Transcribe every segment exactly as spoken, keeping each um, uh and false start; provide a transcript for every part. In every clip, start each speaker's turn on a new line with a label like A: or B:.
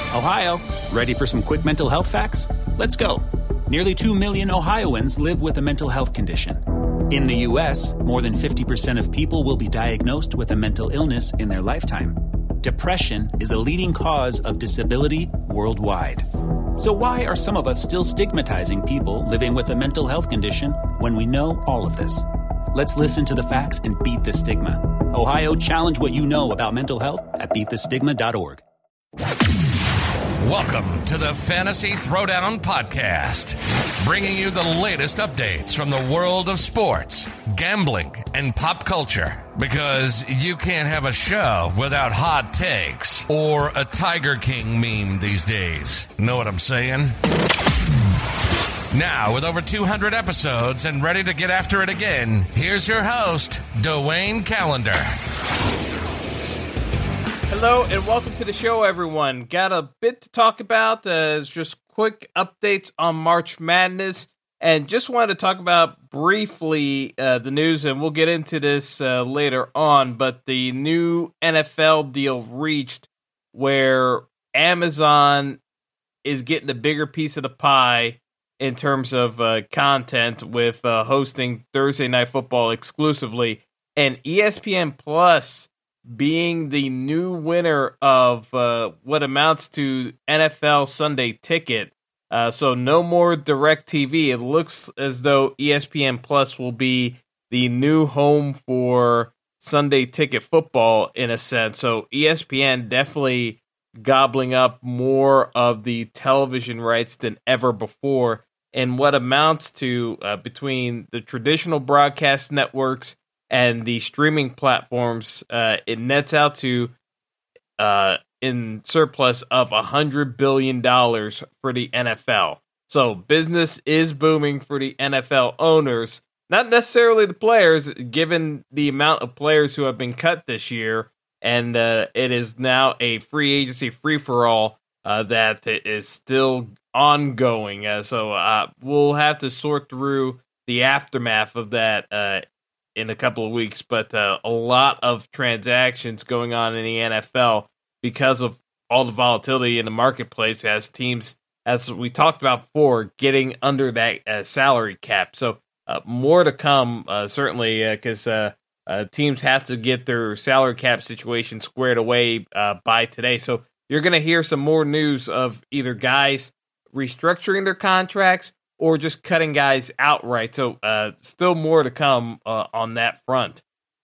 A: Ohio, ready for some quick mental health facts? Let's go. Nearly two million Ohioans live with a mental health condition. In the U S, more than fifty percent of people will be diagnosed with a mental illness in their lifetime. Depression is a leading cause of disability worldwide. So why are some of us still stigmatizing people living with a mental health condition when we know all of this? Let's listen to the facts and beat the stigma. Ohio, challenge what you know about mental health at beat the stigma dot org.
B: Welcome to the Fantasy Throwdown Podcast, bringing you the latest updates from the world of sports, gambling, and pop culture. Because you can't have a show without hot takes or a Tiger King meme these days. Know what I'm saying? Now, with over two hundred episodes and ready to get after it again, here's your host, Dwayne Callender.
C: Hello and welcome to the show, everyone. Got a bit to talk about. Uh, it's just quick updates on March Madness, and just wanted to talk about briefly uh, the news, and we'll get into this uh, later on. But the new N F L deal reached, where Amazon is getting a bigger piece of the pie in terms of uh, content, with uh, hosting Thursday Night Football exclusively, and E S P N Plus being the new winner of uh, what amounts to N F L Sunday Ticket. Uh, so no more DirecTV. It looks as though E S P N Plus will be the new home for Sunday Ticket football in a sense. So E S P N definitely gobbling up more of the television rights than ever before, and what amounts to uh, between the traditional broadcast networks and the streaming platforms, uh, it nets out to uh, in surplus of one hundred billion dollars for the N F L. So business is booming for the N F L owners, not necessarily the players, given the amount of players who have been cut this year. And uh, it is now a free agency free-for-all uh, that is still ongoing. Uh, so uh, we'll have to sort through the aftermath of that uh in a couple of weeks, but uh, a lot of transactions going on in the N F L because of all the volatility in the marketplace as teams, as we talked about before, getting under that uh, salary cap. So uh, more to come, uh, certainly, because uh, uh, uh, teams have to get their salary cap situation squared away uh, by today. So you're going to hear some more news of either guys restructuring their contracts or just cutting guys outright. So uh, still more to come uh, on that front.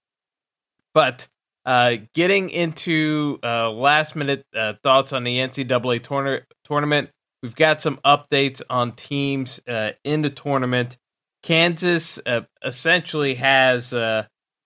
C: But uh, getting into uh, last-minute uh, thoughts on the N C double A tourna- tournament, we've got some updates on teams uh, in the tournament. Kansas uh, essentially has uh,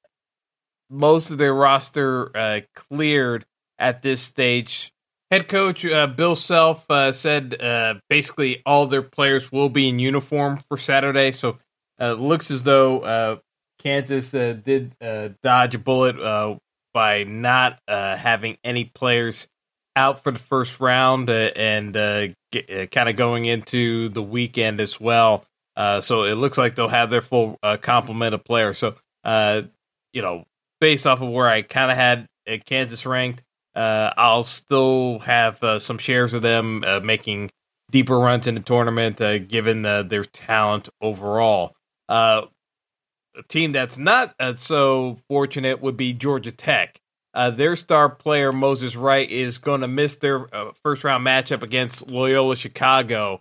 C: most of their roster uh, cleared at this stage. Head coach uh, Bill Self uh, said uh, basically all their players will be in uniform for Saturday. So uh, it looks as though uh, Kansas uh, did uh, dodge a bullet uh, by not uh, having any players out for the first round uh, and uh, uh, kind of going into the weekend as well. Uh, so it looks like they'll have their full uh, complement of players. So, uh, you know, based off of where I kind of had uh, Kansas ranked, Uh, I'll still have uh, some shares of them uh, making deeper runs in the tournament, uh, given uh, their talent overall. Uh, a team that's not uh, so fortunate would be Georgia Tech. Uh, their star player, Moses Wright, is going to miss their uh, first-round matchup against Loyola Chicago.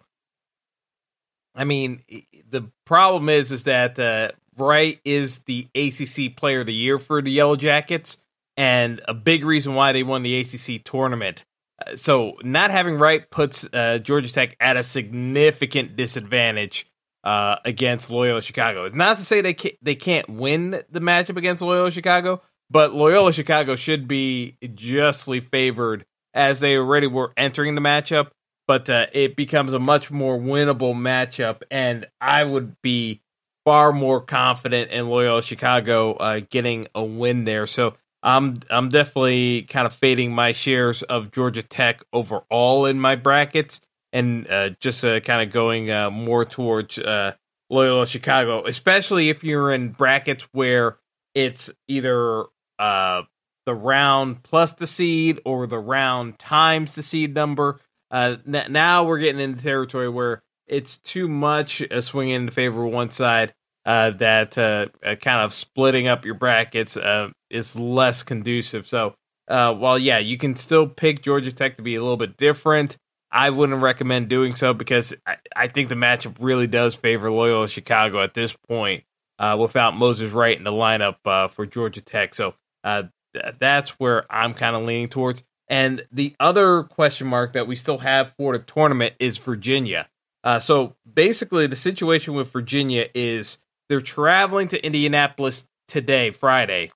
C: I mean, the problem is, is that uh, Wright is the A C C Player of the Year for the Yellow Jackets, and a big reason why they won the A C C tournament. Uh, so not having Wright puts uh, Georgia Tech at a significant disadvantage uh, against Loyola Chicago. It's not to say they can't, they can't win the matchup against Loyola Chicago, but Loyola Chicago should be justly favored as they already were entering the matchup, but uh, it becomes a much more winnable matchup, and I would be far more confident in Loyola Chicago uh, getting a win there. So I'm I'm definitely kind of fading my shares of Georgia Tech overall in my brackets, and uh, just uh, kind of going uh, more towards uh, Loyola Chicago, especially if you're in brackets where it's either uh, the round plus the seed or the round times the seed number. Uh, n- now we're getting into territory where it's too much a swing in favor of one side. Uh, that uh, uh, kind of splitting up your brackets uh, is less conducive. So, uh, while yeah, you can still pick Georgia Tech to be a little bit different, I wouldn't recommend doing so because I, I think the matchup really does favor Loyola Chicago at this point, uh, without Moses Wright in the lineup uh, for Georgia Tech. So uh, th- that's where I'm kind of leaning towards. And the other question mark that we still have for the tournament is Virginia. Uh, so basically, the situation with Virginia is they're traveling to Indianapolis today, Friday,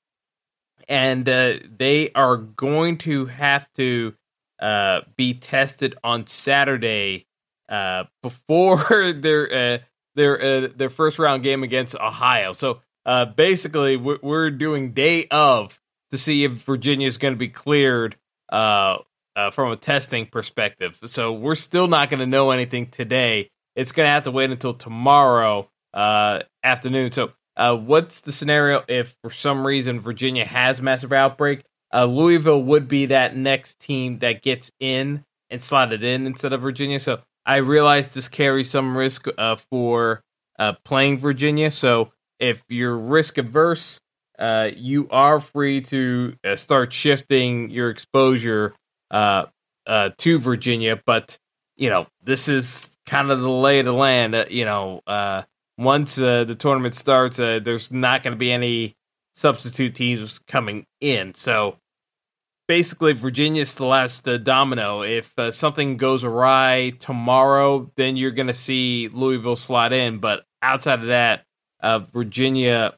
C: and uh, they are going to have to uh, be tested on Saturday uh, before their uh, their uh, their first round game against Ohio. So uh, basically, we're, we're doing day of to see if Virginia is going to be cleared uh, uh, from a testing perspective. So we're still not going to know anything today. It's going to have to wait until tomorrow uh, afternoon. So uh, what's the scenario if for some reason Virginia has a massive outbreak? Uh, Louisville would be that next team that gets in and slotted in instead of Virginia. So I realize this carries some risk uh, for uh, playing Virginia. So if you're risk averse, uh, you are free to uh, start shifting your exposure uh, uh, to Virginia. But, you know, this is kind of the lay of the land. Uh, you know, uh, once uh, the tournament starts, uh, there's not going to be any substitute teams coming in. So basically, Virginia is the last uh, domino. If uh, something goes awry tomorrow, then you're going to see Louisville slot in. But outside of that, uh, Virginia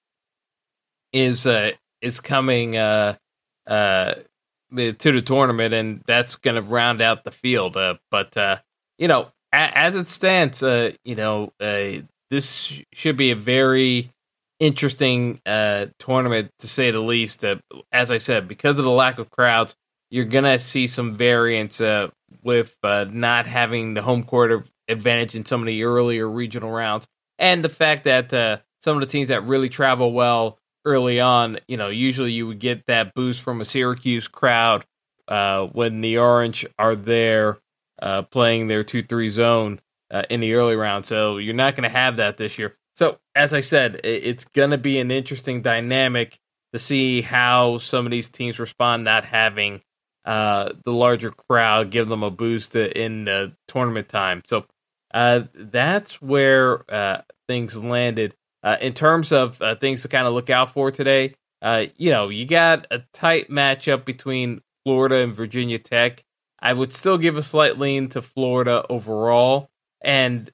C: is uh, is coming uh, uh, to the tournament, and that's going to round out the field. Uh, but uh, you know, a- as it stands, uh, you know, uh, this sh- should be a very interesting uh, tournament, to say the least. Uh, as I said, because of the lack of crowds, you're going to see some variance uh, with uh, not having the home court advantage in some of the earlier regional rounds. And the fact that uh, some of the teams that really travel well early on, you know, usually you would get that boost from a Syracuse crowd uh, when the Orange are there uh, playing their two three zone uh, in the early round. So you're not going to have that this year. So, as I said, it's going to be an interesting dynamic to see how some of these teams respond, not having uh, the larger crowd give them a boost in the tournament time. So, uh, that's where uh, things landed. Uh, in terms of uh, things to kind of look out for today, uh, you know, you got a tight matchup between Florida and Virginia Tech. I would still give a slight lean to Florida overall. And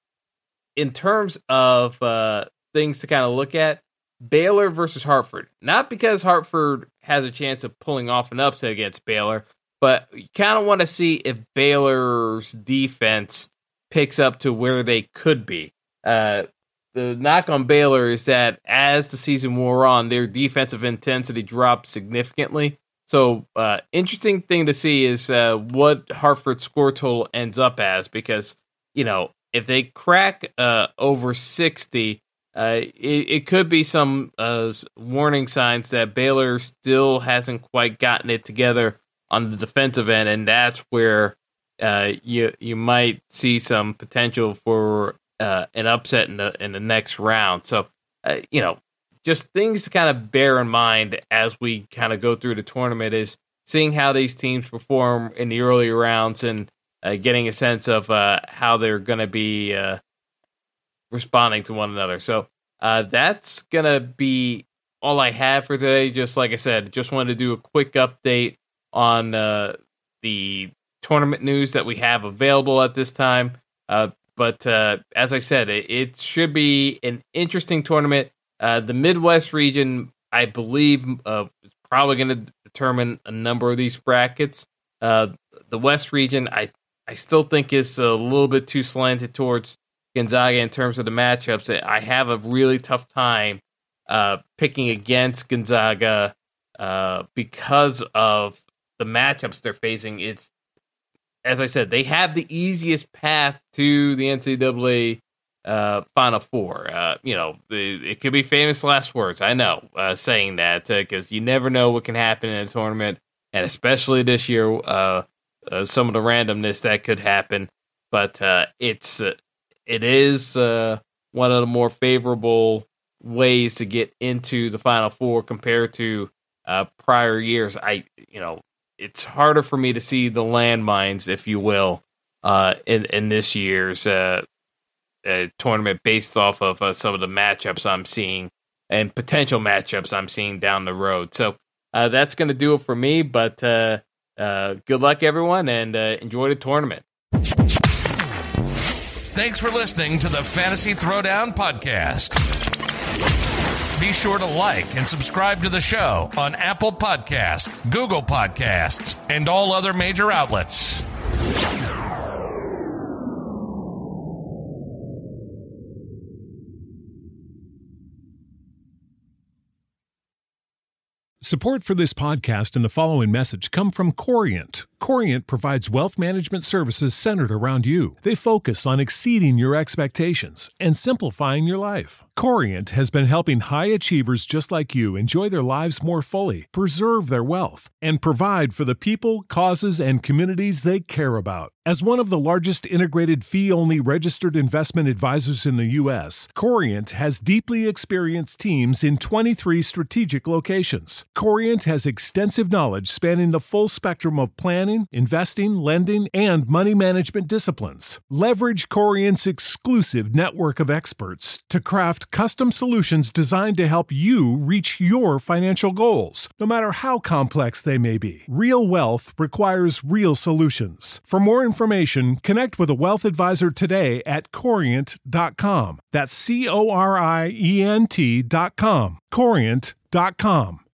C: in terms of uh, things to kind of look at, Baylor versus Hartford. Not because Hartford has a chance of pulling off an upset against Baylor, but you kind of want to see if Baylor's defense picks up to where they could be. Uh, the knock on Baylor is that as the season wore on, their defensive intensity dropped significantly. So, uh, interesting thing to see is uh, what Hartford's score total ends up as, because, you know, if they crack uh, over sixty, uh, it, it could be some uh, warning signs that Baylor still hasn't quite gotten it together on the defensive end, and that's where uh, you you might see some potential for uh, an upset in the in the next round. So, uh, you know, just things to kind of bear in mind as we kind of go through the tournament is seeing how these teams perform in the early rounds and Uh, getting a sense of uh, how they're going to be uh, responding to one another. So uh, that's going to be all I have for today. Just like I said, just wanted to do a quick update on uh, the tournament news that we have available at this time. Uh, but uh, as I said, it, it should be an interesting tournament. Uh, the Midwest region, I believe, uh, is probably going to determine a number of these brackets. Uh, the West region, I I still think is a little bit too slanted towards Gonzaga in terms of the matchups. I have a really tough time uh, picking against Gonzaga uh, because of the matchups they're facing. It's, as I said, they have the easiest path to the N C double A uh, Final Four. Uh, you know, it, it could be famous last words. I know, uh, saying that because uh, you never know what can happen in a tournament, and especially this year, uh, uh, some of the randomness that could happen. But uh, it's uh, it is uh, one of the more favorable ways to get into the Final Four compared to uh, prior years. I you know it's harder for me to see the landmines, if you will, uh, in in this year's uh, uh, tournament based off of uh, some of the matchups I'm seeing and potential matchups I'm seeing down the road. So uh, that's going to do it for me. But uh, uh, good luck, everyone, and uh, enjoy the tournament.
B: Thanks for listening to the Fantasy Throwdown Podcast. Be sure to like and subscribe to the show on Apple Podcasts, Google Podcasts, and all other major outlets.
D: Support for this podcast and the following message come from Corient. Corient provides wealth management services centered around you. They focus on exceeding your expectations and simplifying your life. Corient has been helping high achievers just like you enjoy their lives more fully, preserve their wealth, and provide for the people, causes, and communities they care about. As one of the largest integrated fee-only registered investment advisors in the U S, Corient has deeply experienced teams in twenty-three strategic locations. Corient has extensive knowledge spanning the full spectrum of planning, investing, lending, and money management disciplines. Leverage Corient's exclusive network of experts to craft custom solutions designed to help you reach your financial goals, no matter how complex they may be. Real wealth requires real solutions. For more information, connect with a wealth advisor today at corient dot com. That's C O R I E N T dot com. corient dot com.